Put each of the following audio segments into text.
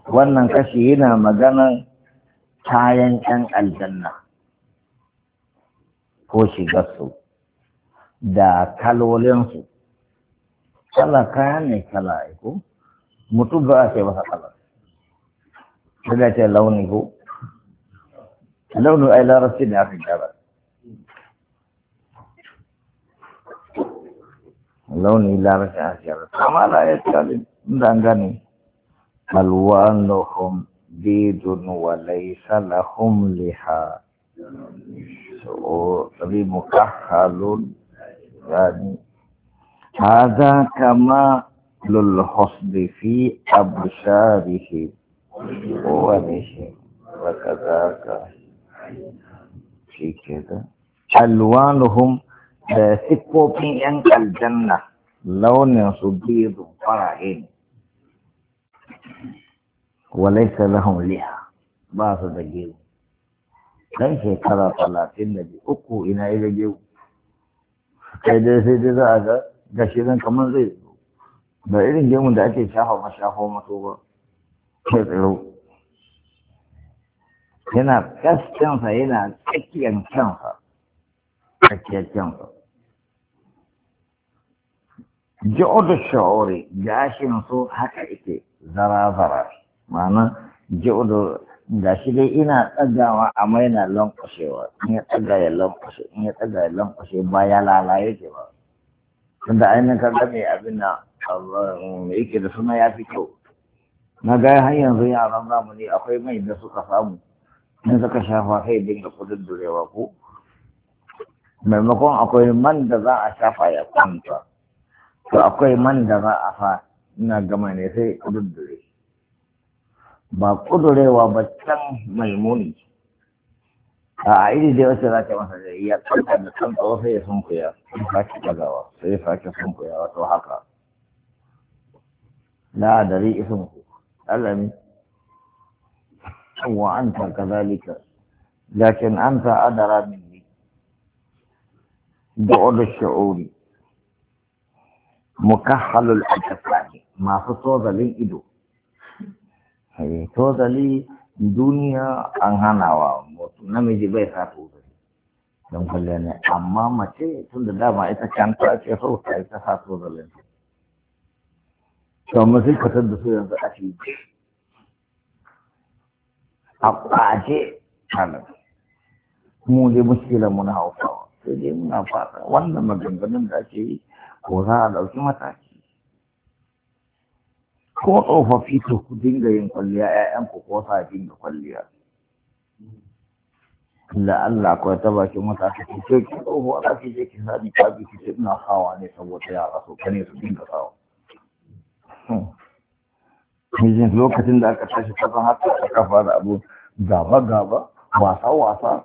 wannan kashi yana maganan kayan ƴan aljanna ko shigarsu da kalolinsu. Kala kayan ne kala ko mutum ba a ce masa kala sai da ce launi ko launi ai larabci ne aka gyara launi larabci aka gyara amma da ya ce da an gane alwanuhum bidun wa laysa lahum liha so mukahhalun yani هذا كما للحسن في أبشاره ووجهه وكذاك في كذا ألوانهم سكوبين ين الجنة لون صديد فرعين وليس لهم لها بعض الجيل ليس كذا 33 إلى إلى جيل كذا سيدنا هذا gashi nan kamar zai zo da irin gemun da ake shafa maso ba sai tsiro yana kaskansa yana tsakiyar kyansa ji'udu sha'uri gashin so haka ike zara ma'ana ji'udu gashi dai ina tsagawa amma yana lankwashewa in ya tsaga ya lankwashe ba ya lalaye ke ba tunda ainihin kaga mai abin na yake da suna ya fi kyau na gaya har yanzu yaran zamani akwai mai da suka samu in suka shafa kai dinga kudin durewa ko maimakon akwai man da za a shafa ya kwanta to akwai man da za a fa ina gama ne sai kudin dure ba kudurewa ba can mai muni a iri da wasu za ta masa da iya kwanta da kan tsawo sai ya sunkuya sai sake tagawa sai ya sake sunkuya wato haka la dari isin ku alami wa anta kadhalika lakin anta adara minni bu'd ash-shu'uri mukahhalul ajfani ma fi tozalin ido tozali duniya an hanawa namiji bai sa tozali don kwalle ne amma mace tun da dama ita kanta ake so ta ita sa tozalin to amma sai ka da su yanzu a fiye a kwace halar mu dai muskilan mu na hausawa sai dai muna fata wannan maganganun da ake yi ko za a ɗauki mataki ko tsofaffi to ku dinga yin kwalliya ƴaƴanku ko sa dinga kwalliya da Allah ko ta baki mata ta ce ki tsoho a ki je ki sani ka bi ki ina sawa ne saboda yara so kane su dinga sawa mijin lokacin da aka tashi kasan haka aka fara abu gaba wasa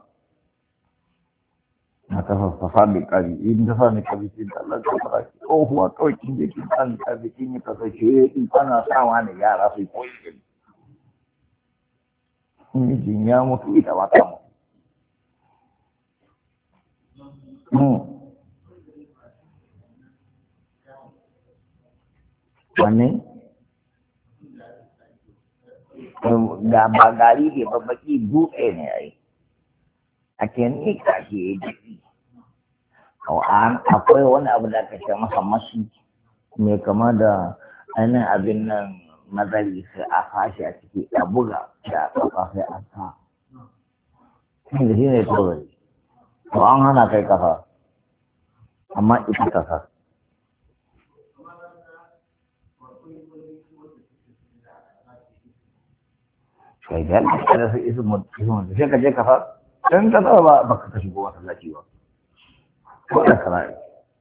na ta fafa da ƙari in ta sani ka biki da Allah ta fara ki tsohuwa kawai kin je ki sani ka biki ne ka sace in ana sawa ne yara su koyi mijin ya mutu ita ba ta wanne da ba gari ne babbaki dutse ne a yi ake nika shi ya jiki akwai wani abu da aka ce masa mashi mai kama da ainihin abin nan mazari sai a fashi a ciki a buga da kafa sai a sa da shi ne tozari to an hana kai kafa amma ita kafa kai da kada su isu mutum sai ka je kafa dan ka ba baka ka shigo masallaci ba ko da kana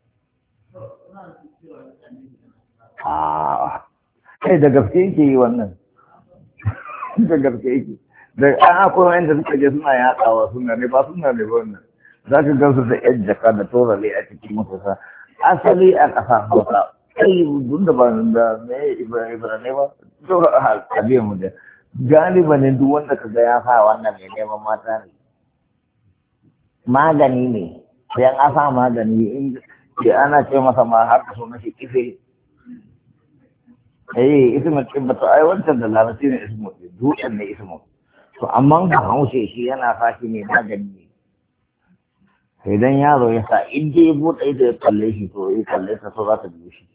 kai da gaske yake yi wannan da gaske yake da an akwai wanda suka je suna yaɗawa suna ne ba wannan za ka gansu da yan jaka da torale a cikin matasa asali a ƙasa hausa kai dun da ba da me ibra ne ba to a biyan mu da galiba ne duk wanda ka ga ya sa wannan mai neman mata ne magani ne sai an sa magani in ana ce masa ma har ka so na shi kife ismu kibba to ai wancan da larabci ne ismu dutsen ne ismu to amma ga haushe shi yana fashi ne magani ne idan yaro ya sa in dai ya buɗe ido ya kalle shi to ya kalle ta so za ta biyo shi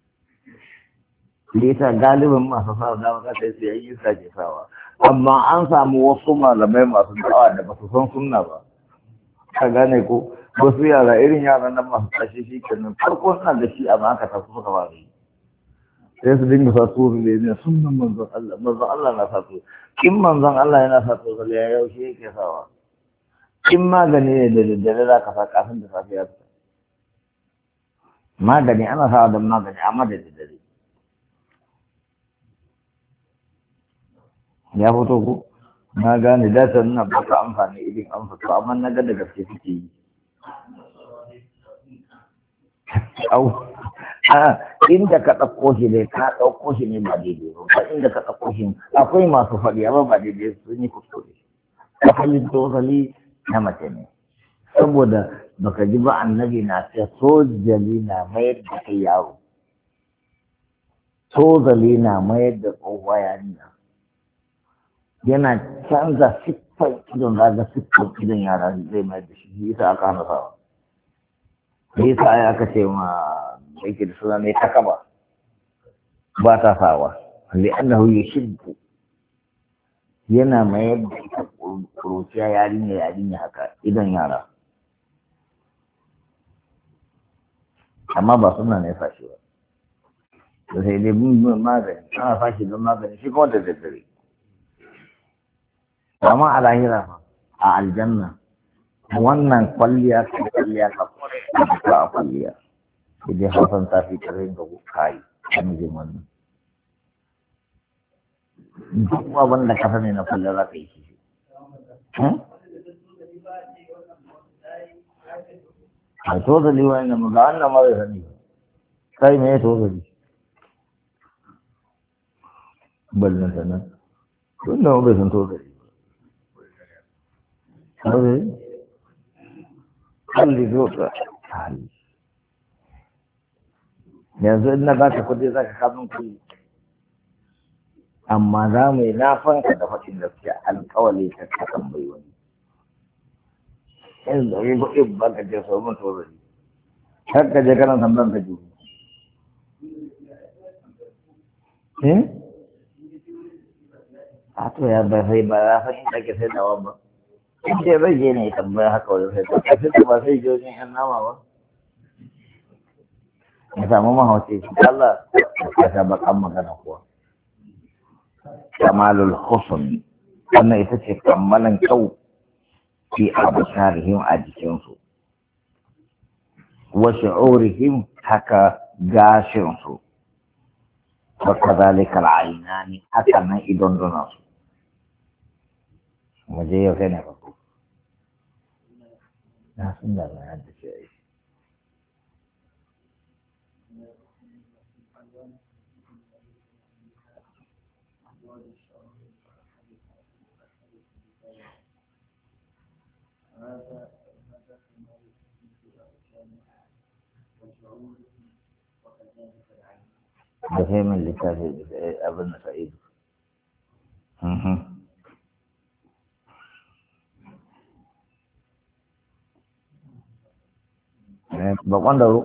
da ita galibin masu sa da maka sai su yi sa ke sawa amma an samu wasu malamai masu da'awa da ba su san sunna ba ka gane ko wasu yara irin yaran nan masu tashi shi kenan farko suna da shi amma aka tafi suka ba yi sai su dinga sa su ne sunnan manzon Allah na sa su in manzon Allah yana sa su ya yaushe yake sawa in magani ne da daddare za ka sa kafin da safiya ta magani ana sawa don magani amma da daddare ya fito ko na gane dasa nuna baka amfani irin an fito amma na ga da gaske suke yi inda ka ɗauko shi ne ka ɗauko shi ne ba daidai ba inda ka ɗauko shi akwai masu faɗi amma ba daidai sun yi kuskure kafalin tozali na mace ne saboda baka ji ba annabi na ce sojali na mayar da kai yaro tozali na mayar da tsohuwa yarinya yana canza siffar idon zaga siffar idon yara zai mayar da shi yasa aka hana sawa yasa ai aka ce ma yake da suna mai takaba ba ta sawa li'annahu yushibbu yana mayar da ita kuruciya yarinya haka idan yara amma ba suna ne fashi ba da sai dai bin magani ana fashi don magani shi kuma da daddare amma a lahira fa a aljanna wannan kwalliya ka kware a kwalliya idan hausan ta fi karin ga kayi a mijin wannan duk abin da ka sani na kwalliya za ka yi shi a tozali wani na maga wannan mara sani kai mai tozali ballon sanar tun da bai san tozali ba kalli zo ta hali yanzu ina ba ka kudi za ka kamun kudi amma za mu yi nafanka da faɗin gaskiya alƙawali ka kasan bai wani yanzu da yi kuɗi ba ka je sau mun tozari har ka je kanan tamban ka juru a to ya ba sai ba ya san inda ke sai dawa ba in ce zai je ne tambaya haka wajen sai ta kafin ba sai je wajen yan nama ba ya samu mahauci shi Allah ya sa bakan magana kuwa kamalul husn wannan ita ce kammalan kyau fi absarihim a jikinsu wa shu'urihim haka gashinsu wa kadhalika al-aynani haka nan idon donansu muje yau kai ne farko na sun da na yadda ce yi da sai min littafi abin da sa'idu bakon da ru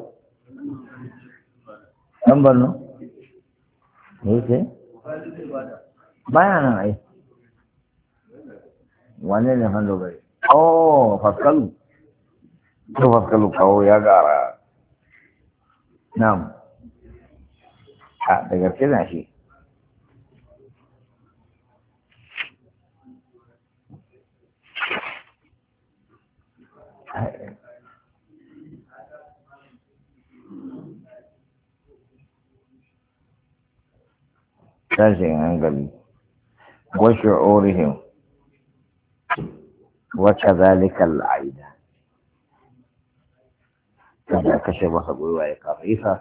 ɗan barno ne ce baya nan ai wane ne hando bai faskalu to faskalu kawo ya gara nam a da gaske na shi tashin hankali wa shu'urihim wa kadhalika al-aida kada kashe masa gwiwa ya kafa isa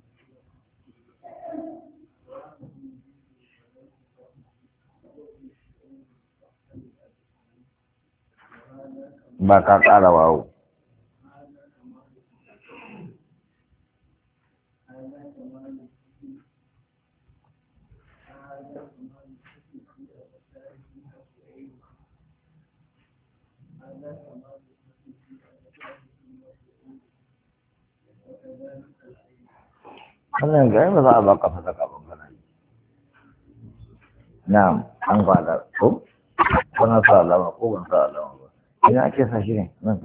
ba ka ƙara wawo wannan gari ba za a baka fasaka ban kana yi na'am an gwada ko na sa alama ko ban sa alama ba ina ake sa shi ne nan